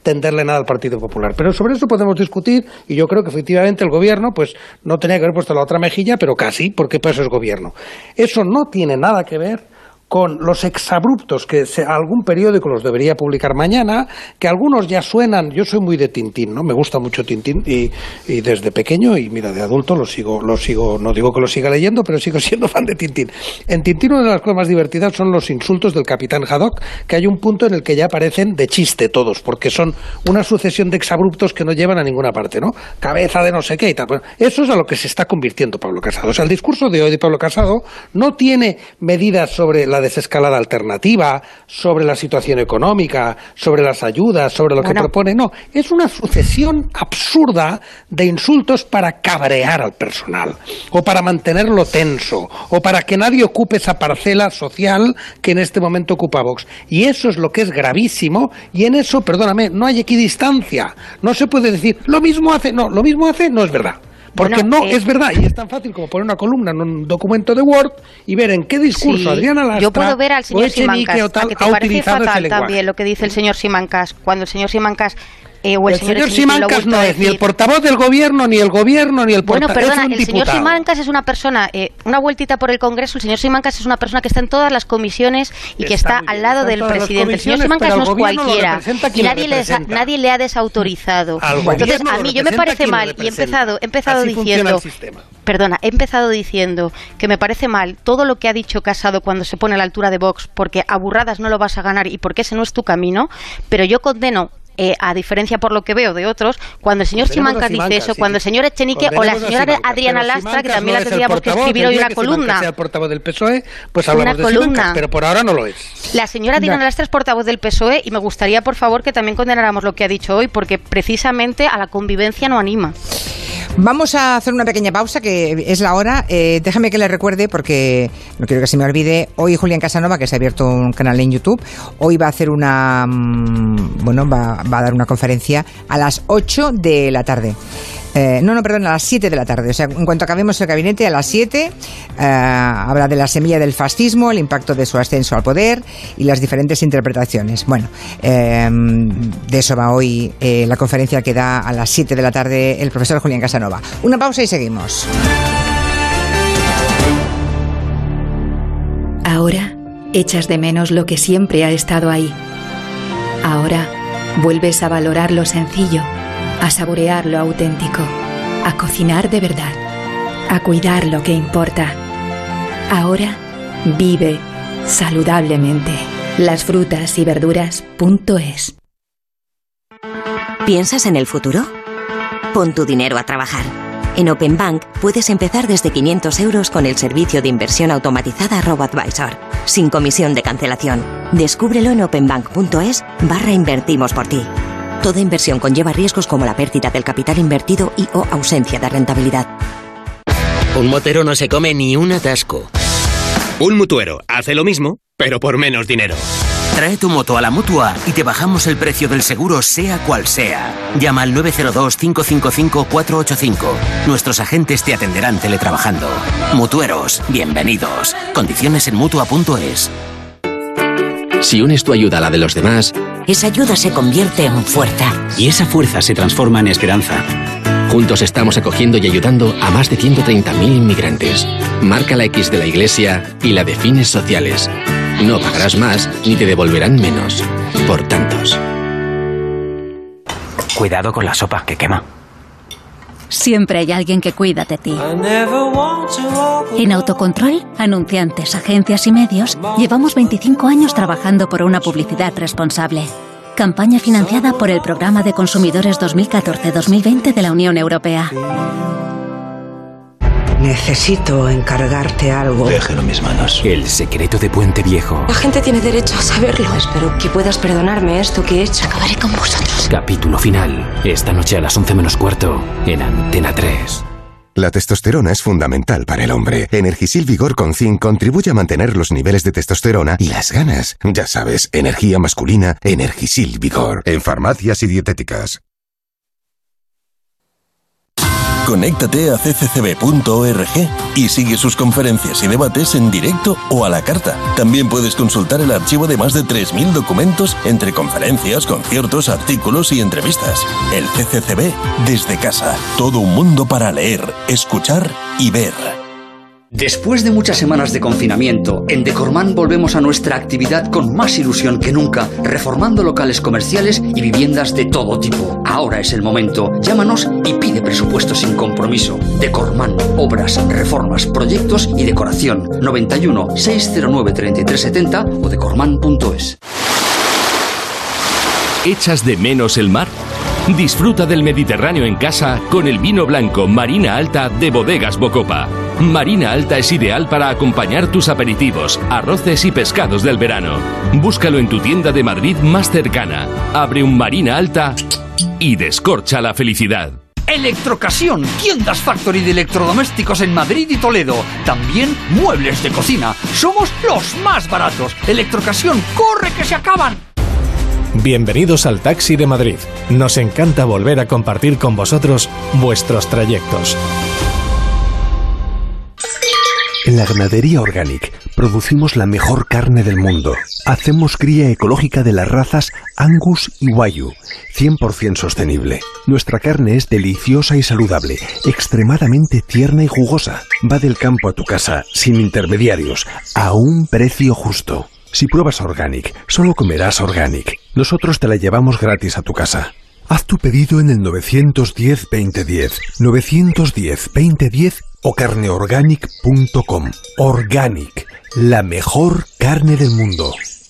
tenderle nada al Partido Popular. Pero sobre eso podemos discutir, y yo creo que efectivamente el gobierno pues no tenía que haber puesto la otra mejilla, pero casi, porque para eso es gobierno. Eso no tiene nada que ver con los exabruptos que se, algún periódico los debería publicar mañana, que algunos ya suenan. Yo soy muy de Tintín, ¿no? Me gusta mucho Tintín y, y desde pequeño, y mira, de adulto lo sigo, lo sigo, no digo que lo siga leyendo, pero sigo siendo fan de Tintín. En Tintín una de las cosas más divertidas son los insultos del Capitán Haddock, que hay un punto en el que ya parecen de chiste todos, porque son una sucesión de exabruptos que no llevan a ninguna parte, ¿no? Cabeza de no sé qué y tal. Bueno, eso es a lo que se está convirtiendo Pablo Casado. O sea, el discurso de hoy de Pablo Casado no tiene medidas sobre la desescalada alternativa, sobre la situación económica, sobre las ayudas, sobre lo bueno. que propone. No, es una sucesión absurda de insultos para cabrear al personal, o para mantenerlo tenso, o para que nadie ocupe esa parcela social que en este momento ocupa Vox. Y eso es lo que es gravísimo, y en eso, perdóname, no hay equidistancia. No se puede decir, lo mismo hace, no, lo mismo hace, no es verdad. Porque bueno, no eh, es verdad, y es tan fácil como poner una columna en un documento de Word y ver en qué discurso sí, Adriana Lastra yo puedo ver al señor Simancas, o tal, a que te ha parece utilizado fatal ese lenguaje. También lo que dice el señor Simancas, cuando el señor Simancas Eh, o el, el señor, señor Simancas no es ni el portavoz del gobierno, ni el gobierno, ni el portavoz. Bueno, perdona, es un el diputado. señor Simancas es una persona, eh, una vueltita por el Congreso, el señor Simancas es una persona que está en todas las comisiones y que está, está al lado del presidente. El señor Simancas no es cualquiera y nadie le, nadie le ha desautorizado. Entonces, a mí yo me parece mal y he empezado, he empezado Así diciendo... Perdona, he empezado diciendo que me parece mal todo lo que ha dicho Casado cuando se pone a la altura de Vox, porque a burradas no lo vas a ganar y porque ese no es tu camino, pero yo condeno... Eh, a diferencia por lo que veo de otros, cuando el señor Simancas dice eso, sí. cuando el señor Echenique o la señora Adriana Lastra, que también no la tendríamos que escribir hoy una columna. Sea el portavoz del P S O E, pues hablamos una de columna. Simancas, pero por ahora no lo es. La señora Adriana Lastra es portavoz del P S O E y me gustaría, por favor, que también condenáramos lo que ha dicho hoy, porque precisamente a la convivencia no anima. Vamos a hacer una pequeña pausa, que es la hora. Eh, déjame que le recuerde, porque no quiero que se me olvide. Hoy Julián Casanova, que se ha abierto un canal en YouTube, hoy va a hacer una... Bueno, va, va a dar una conferencia a las ocho de la tarde. Eh, no, no, perdón, a las siete de la tarde. O sea, en cuanto acabemos el gabinete, a las siete, eh, habla de la semilla del fascismo, el impacto de su ascenso al poder y las diferentes interpretaciones. Bueno, eh, de eso va hoy eh, la conferencia que da a las siete de la tarde el profesor Julián Casanova. Una pausa y seguimos. Ahora echas de menos lo que siempre ha estado ahí. Ahora vuelves a valorar lo sencillo, a saborear lo auténtico, a cocinar de verdad, a cuidar lo que importa. Ahora vive saludablemente. Las frutas y verduras punto es. ¿Piensas en el futuro? Pon tu dinero a trabajar. En Open Bank puedes empezar desde quinientos euros con el servicio de inversión automatizada RoboAdvisor, sin comisión de cancelación. Descúbrelo en openbank.es barra invertimos por ti. Toda inversión conlleva riesgos como la pérdida del capital invertido y o ausencia de rentabilidad. Un motero no se come ni un atasco. Un mutuero hace lo mismo, pero por menos dinero. Trae tu moto a la Mutua y te bajamos el precio del seguro sea cual sea. Llama al nueve cero dos, cinco cinco cinco, cuatro ocho cinco. Nuestros agentes te atenderán teletrabajando. Mutueros, bienvenidos. Condiciones en mutua punto es. Si unes tu ayuda a la de los demás, esa ayuda se convierte en fuerza. Y esa fuerza se transforma en esperanza. Juntos estamos acogiendo y ayudando a más de ciento treinta mil inmigrantes. Marca la X de la Iglesia y la de fines sociales. No pagarás más ni te devolverán menos. Por tantos. Cuidado con la sopa, que quema. Siempre hay alguien que cuida de ti. En Autocontrol, anunciantes, agencias y medios, llevamos veinticinco años trabajando por una publicidad responsable. Campaña financiada por el Programa de Consumidores dos mil catorce dos mil veinte de la Unión Europea. Necesito encargarte algo. Déjelo en mis manos. El secreto de Puente Viejo. La gente tiene derecho a saberlo. Espero que puedas perdonarme esto que he hecho. Acabaré con vosotros. Capítulo final. Esta noche a las once menos cuarto en Antena tres. La testosterona es fundamental para el hombre. Energisil Vigor con Zinc contribuye a mantener los niveles de testosterona y las ganas. Ya sabes, energía masculina, Energisil Vigor. En farmacias y dietéticas. Conéctate a c c c b punto org y sigue sus conferencias y debates en directo o a la carta. También puedes consultar el archivo de más de tres mil documentos entre conferencias, conciertos, artículos y entrevistas. El C C C B desde casa. Todo un mundo para leer, escuchar y ver. Después de muchas semanas de confinamiento, en Decorman volvemos a nuestra actividad con más ilusión que nunca, reformando locales comerciales y viviendas de todo tipo. Ahora es el momento. Llámanos y pide presupuesto sin compromiso. Decorman, obras, reformas, proyectos y decoración. noventa y uno, seiscientos nueve, treinta y tres setenta o decorman punto es. ¿Echas de menos el mar? Disfruta del Mediterráneo en casa con el vino blanco Marina Alta de Bodegas Bocopa. Marina Alta es ideal para acompañar tus aperitivos, arroces y pescados del verano. Búscalo en tu tienda de Madrid más cercana. Abre un Marina Alta y descorcha la felicidad. Electrocasión, tiendas Factory de electrodomésticos en Madrid y Toledo. También muebles de cocina. Somos los más baratos. Electrocasión, ¡corre que se acaban! Bienvenidos al Taxi de Madrid. Nos encanta volver a compartir con vosotros vuestros trayectos. En la Ganadería Organic producimos la mejor carne del mundo. Hacemos cría ecológica de las razas Angus y Wagyu, cien por ciento sostenible. Nuestra carne es deliciosa y saludable, extremadamente tierna y jugosa. Va del campo a tu casa, sin intermediarios, a un precio justo. Si pruebas Organic, solo comerás Organic. Nosotros te la llevamos gratis a tu casa. Haz tu pedido en el nueve uno cero, veinte diez, nueve uno cero, veinte diez o carneorganic punto com. Organic, la mejor carne del mundo.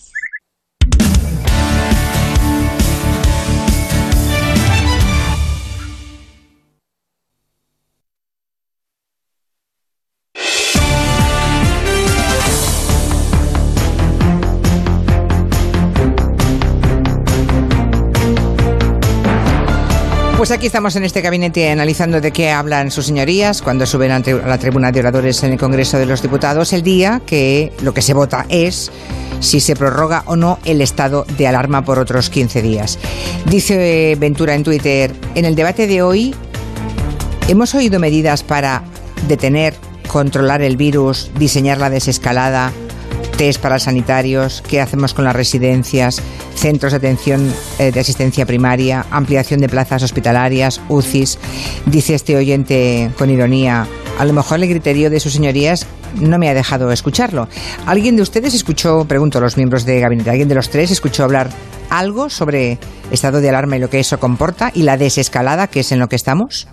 Pues aquí estamos en este gabinete analizando de qué hablan sus señorías cuando suben a la tribuna de oradores en el Congreso de los Diputados el día que lo que se vota es si se prorroga o no el estado de alarma por otros quince días. Dice Ventura en Twitter, en el debate de hoy hemos oído medidas para detener, controlar el virus, diseñar la desescalada, test para sanitarios, qué hacemos con las residencias, centros de atención eh, de asistencia primaria, ampliación de plazas hospitalarias, U C Is. Dice este oyente con ironía, a lo mejor el criterio de sus señorías no me ha dejado escucharlo. ¿Alguien de ustedes escuchó, pregunto a los miembros de gabinete, alguien de los tres escuchó hablar algo sobre estado de alarma y lo que eso comporta y la desescalada que es en lo que estamos?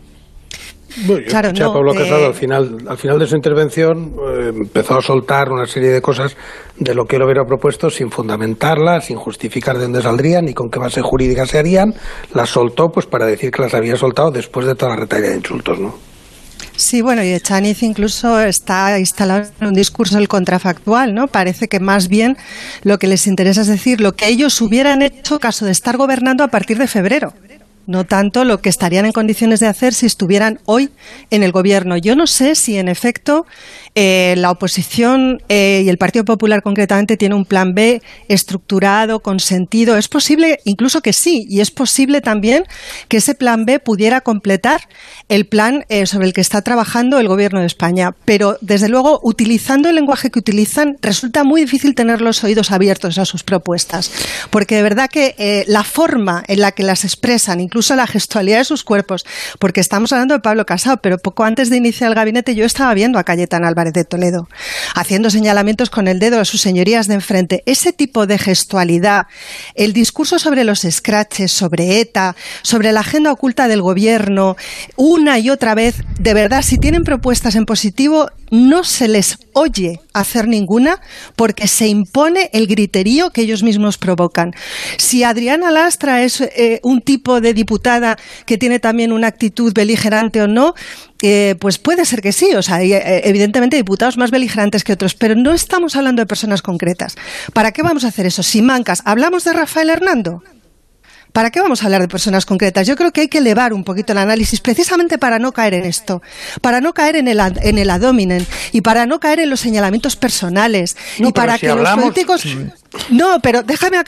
Bueno, yo claro, escuché no, a Pablo Casado eh... al final, al final de su intervención eh, empezó a soltar una serie de cosas de lo que él hubiera propuesto sin fundamentarlas, sin justificar de dónde saldrían ni con qué base jurídica se harían. Las soltó pues para decir que las había soltado después de toda la retahíla de insultos, ¿no? Sí, bueno, y Echaniz incluso está instalado en un discurso del contrafactual, ¿no? Parece que más bien lo que les interesa es decir lo que ellos hubieran hecho caso de estar gobernando a partir de febrero. No tanto lo que estarían en condiciones de hacer si estuvieran hoy en el gobierno. Yo no sé si, en efecto, eh, la oposición eh, y el Partido Popular concretamente tiene un plan B estructurado, con sentido. Es posible incluso que sí, y es posible también que ese plan B pudiera completar el plan eh, sobre el que está trabajando el Gobierno de España. Pero, desde luego, utilizando el lenguaje que utilizan, resulta muy difícil tener los oídos abiertos a sus propuestas. Porque, de verdad, que eh, la forma en la que las expresan, incluso incluso la gestualidad de sus cuerpos, porque estamos hablando de Pablo Casado, pero poco antes de iniciar el gabinete yo estaba viendo a Cayetana Álvarez de Toledo, haciendo señalamientos con el dedo a sus señorías de enfrente. Ese tipo de gestualidad, el discurso sobre los escraches, sobre ETA, sobre la agenda oculta del gobierno, una y otra vez, de verdad, si tienen propuestas en positivo, no se les oye hacer ninguna porque se impone el griterío que ellos mismos provocan. Si Adriana Lastra es eh, un tipo de diputada que tiene también una actitud beligerante o no, eh, pues puede ser que sí. O sea, hay, eh, evidentemente diputados más beligerantes que otros, pero no estamos hablando de personas concretas. ¿Para qué vamos a hacer eso? Simancas. ¿Hablamos de Rafael Hernando? ¿Para qué vamos a hablar de personas concretas? Yo creo que hay que elevar un poquito el análisis precisamente para no caer en esto, para no caer en el, en el ad hominem y para no caer en los señalamientos personales no, y para si que hablamos... los políticos... No, pero déjame acabar.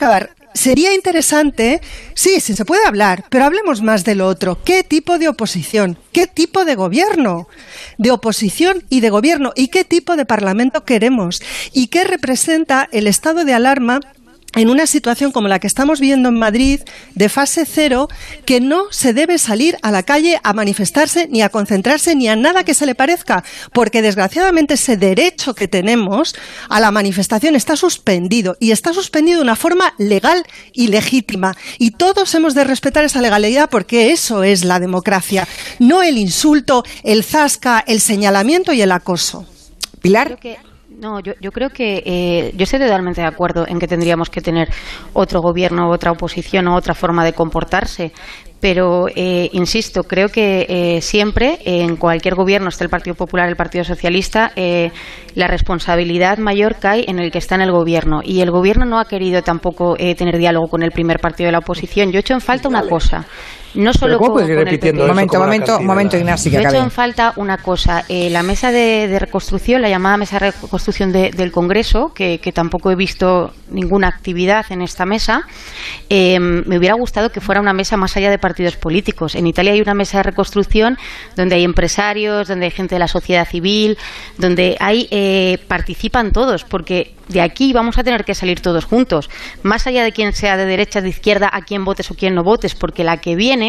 sería interesante, sí, sí se puede hablar, pero hablemos más de lo otro. ¿Qué tipo de oposición? ¿Qué tipo de gobierno? De oposición y de gobierno. ¿Y qué tipo de parlamento queremos? ¿Y qué representa el estado de alarma en una situación como la que estamos viendo en Madrid, de fase cero, que no se debe salir a la calle a manifestarse, ni a concentrarse, ni a nada que se le parezca, porque desgraciadamente ese derecho que tenemos a la manifestación está suspendido, y está suspendido de una forma legal y legítima, y todos hemos de respetar esa legalidad, porque eso es la democracia, no el insulto, el zasca, el señalamiento y el acoso. Pilar. No, yo, yo creo que eh, yo estoy totalmente de acuerdo en que tendríamos que tener otro gobierno, otra oposición o otra forma de comportarse. Pero, eh, insisto, creo que eh, siempre, eh, en cualquier gobierno, esté el Partido Popular, el Partido Socialista, eh, la responsabilidad mayor cae en el que está en el gobierno. Y el gobierno no ha querido tampoco eh, tener diálogo con el primer partido de la oposición. Yo he hecho en falta una cosa. No solo con, con el P P. Momento, momento, momento, Ignacio. Yo he hecho en falta una cosa. Eh, la mesa de, de reconstrucción, la llamada mesa de reconstrucción de, del Congreso, que, que tampoco he visto ninguna actividad en esta mesa, eh, me hubiera gustado que fuera una mesa más allá de partidos políticos. En Italia hay una mesa de reconstrucción donde hay empresarios, donde hay gente de la sociedad civil, donde hay eh, participan todos, porque de aquí vamos a tener que salir todos juntos, más allá de quién sea de derecha, de izquierda, a quién votes o quién no votes, porque la que viene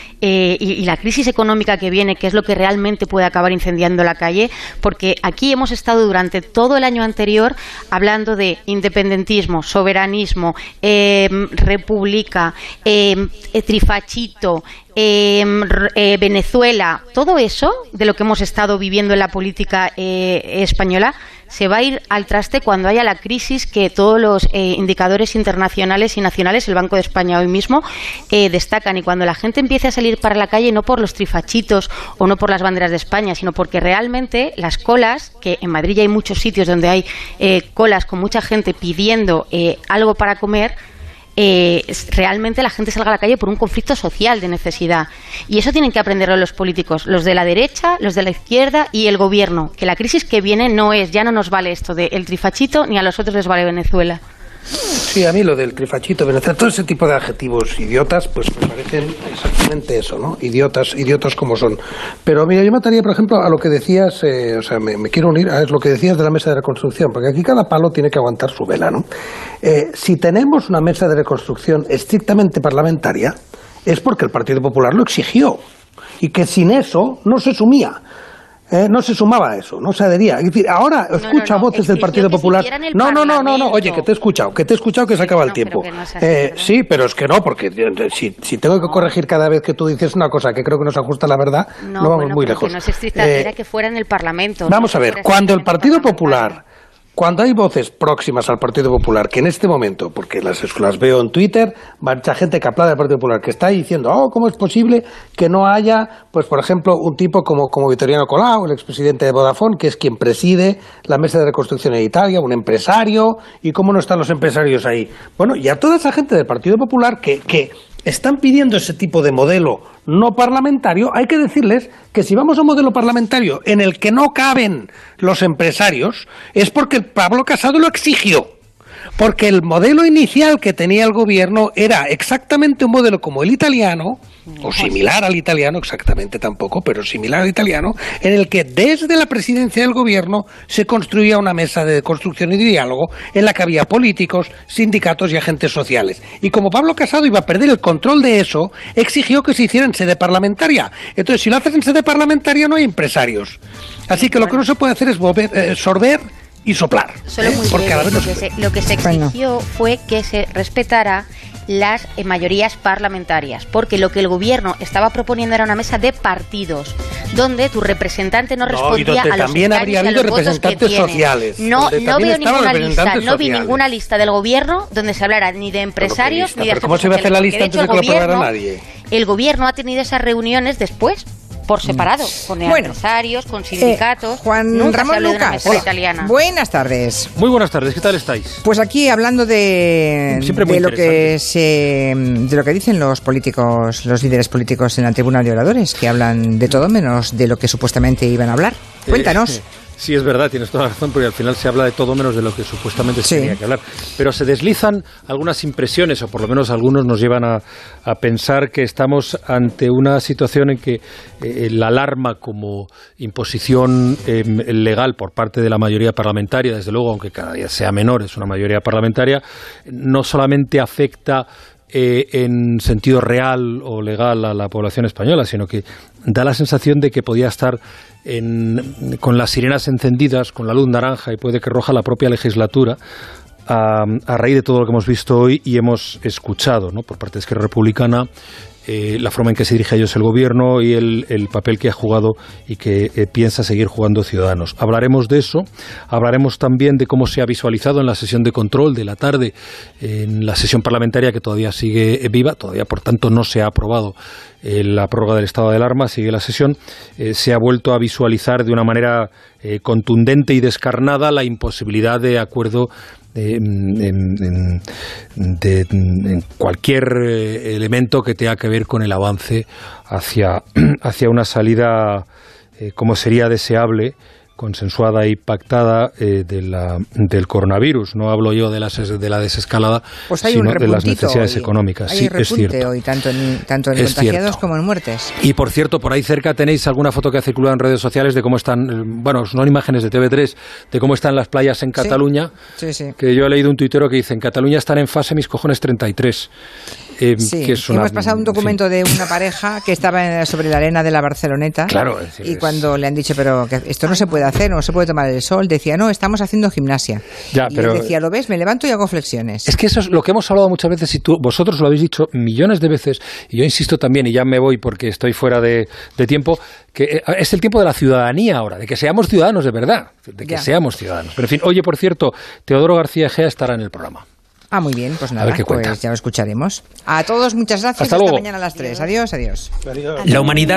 Eh, y, y la crisis económica que viene, que es lo que realmente puede acabar incendiando la calle, porque aquí hemos estado durante todo el año anterior hablando de independentismo, soberanismo, eh, república, eh, trifachito, eh, eh, Venezuela, todo eso de lo que hemos estado viviendo en la política eh, española se va a ir al traste cuando haya la crisis que todos los eh, indicadores internacionales y nacionales, el Banco de España hoy mismo, eh, destacan. Y cuando la gente empiece a salir para la calle, no por los trifachitos o no por las banderas de España, sino porque realmente las colas, que en Madrid ya hay muchos sitios donde hay eh, colas con mucha gente pidiendo eh, algo para comer, Eh, realmente la gente salga a la calle por un conflicto social de necesidad. Y eso tienen que aprenderlo los políticos, los de la derecha, los de la izquierda y el gobierno, que la crisis que viene no es, ya no nos vale esto de el trifachito, ni a los otros les vale Venezuela. Sí, a mí lo del trifachito, Venezuela, todo ese tipo de adjetivos idiotas, pues me parecen exactamente eso, ¿no? Idiotas, idiotas como son. Pero mira, yo mataría, por ejemplo, a lo que decías, eh, o sea, me, me quiero unir a lo que decías de la mesa de reconstrucción, porque aquí cada palo tiene que aguantar su vela, ¿no? Eh, si tenemos una mesa de reconstrucción estrictamente parlamentaria, es porque el Partido Popular lo exigió, y que sin eso no se sumía. Eh, no se sumaba a eso, no se adhería. Es decir, ahora escucha no, no, no. voces del Partido Popular. No, no, no, no, no, oye, que te he escuchado, que te he escuchado que se acaba el tiempo. No así, eh, sí, pero es que no, porque si, si tengo que corregir cada vez que tú dices una cosa que creo que no se ajusta a la verdad, no, no vamos bueno, muy pero lejos. Que no se estricta, eh, era que fuera en el Parlamento. Vamos no a ver, cuando el Partido Popular... Cuando hay voces próximas al Partido Popular, que en este momento, porque las, las veo en Twitter, mucha gente que aplaude al Partido Popular, que está diciendo, oh, ¿cómo es posible que no haya, pues por ejemplo, un tipo como, como Vittoriano Colau, el expresidente de Vodafone, que es quien preside la mesa de reconstrucción en Italia, un empresario, y cómo no están los empresarios ahí? Bueno, y a toda esa gente del Partido Popular que... que están pidiendo ese tipo de modelo no parlamentario, hay que decirles que si vamos a un modelo parlamentario en el que no caben los empresarios, es porque Pablo Casado lo exigió. Porque el modelo inicial que tenía el gobierno era exactamente un modelo como el italiano, o similar al italiano, exactamente tampoco, pero similar al italiano, en el que desde la presidencia del gobierno se construía una mesa de construcción y de diálogo en la que había políticos, sindicatos y agentes sociales. Y como Pablo Casado iba a perder el control de eso, exigió que se hiciera en sede parlamentaria. Entonces, si lo haces en sede parlamentaria no hay empresarios. Así que lo que no se puede hacer es volver, eh, sorber y soplar. Solo muy Porque breve, no lo, que se, lo que se exigió bueno. fue que se respetara las eh, mayorías parlamentarias, porque lo que el gobierno estaba proponiendo era una mesa de partidos, donde tu representante no respondía no, y a los también habría habido representantes sociales. No, no veo ninguna lista, no vi ninguna lista del gobierno donde se hablara ni de empresarios lista, ni de pero ¿cómo se va a hacer la lista antes de que lo aprobara nadie? El gobierno ha tenido esas reuniones después, por separado, con bueno, empresarios, con sindicatos. Eh, Juan Nunca Ramón se habló Lucas, de una mesa italiana. Buenas tardes. Muy buenas tardes, ¿qué tal estáis? Pues aquí hablando de, de lo que se, de lo que dicen los políticos, los líderes políticos en la tribuna de oradores, que hablan de todo menos de lo que supuestamente iban a hablar. Cuéntanos. Eh, Sí, es verdad, tienes toda la razón, porque al final se habla de todo menos de lo que supuestamente se sí. tenía que hablar. Pero se deslizan algunas impresiones, o por lo menos algunos nos llevan a, a pensar que estamos ante una situación en que eh, la alarma como imposición eh, legal por parte de la mayoría parlamentaria, desde luego, aunque cada día sea menor, es una mayoría parlamentaria, no solamente afecta Eh, en sentido real o legal a la población española, sino que da la sensación de que podía estar en, con las sirenas encendidas, con la luz naranja y puede que roja la propia legislatura, a, a raíz de todo lo que hemos visto hoy y hemos escuchado, ¿no?, por parte de Esquerra Republicana, eh, la forma en que se dirige a ellos el gobierno y el, el papel que ha jugado y que eh, piensa seguir jugando Ciudadanos. Hablaremos de eso, hablaremos también de cómo se ha visualizado en la sesión de control de la tarde, en la sesión parlamentaria que todavía sigue viva, todavía por tanto no se ha aprobado eh, la prórroga del estado de alarma, sigue la sesión, eh, se ha vuelto a visualizar de una manera eh, contundente y descarnada la imposibilidad de acuerdo En, en, de, en cualquier eh, elemento que tenga que ver con el avance hacia, hacia una salida eh, como sería deseable, consensuada y pactada eh, de la, del coronavirus. No hablo yo de, las, de la desescalada, pues hay sino un de las necesidades hoy. económicas. Hay sí, es cierto. Hoy, tanto en, tanto en es contagiados cierto. como en muertes. Y por cierto, por ahí cerca tenéis alguna foto que ha circulado en redes sociales de cómo están, bueno, son imágenes de T V tres, de cómo están las playas en Cataluña, sí, sí, sí. que yo he leído un tuitero que dice, en Cataluña están en fase mis cojones treinta y tres. Eh, sí, que es una, hemos pasado un documento en fin. de una pareja que estaba sobre la arena de la Barceloneta. Claro, es decir, y es... cuando le han dicho, pero que esto no se puede hacer, no se puede tomar el sol, decía, no, estamos haciendo gimnasia. Ya, y pero... él decía, ¿lo ves? Me levanto y hago flexiones. Es que eso es lo que hemos hablado muchas veces y tú, vosotros lo habéis dicho millones de veces, y yo insisto también, y ya me voy porque estoy fuera de, de tiempo, que es el tiempo de la ciudadanía ahora, de que seamos ciudadanos de verdad, de que ya. seamos ciudadanos. Pero en fin, oye, por cierto, Teodoro García Egea estará en el programa. Ah, muy bien, pues nada, pues ya lo escucharemos. A todos, muchas gracias. Hasta, Hasta luego. mañana a las tres. Adiós, adiós. La humanidad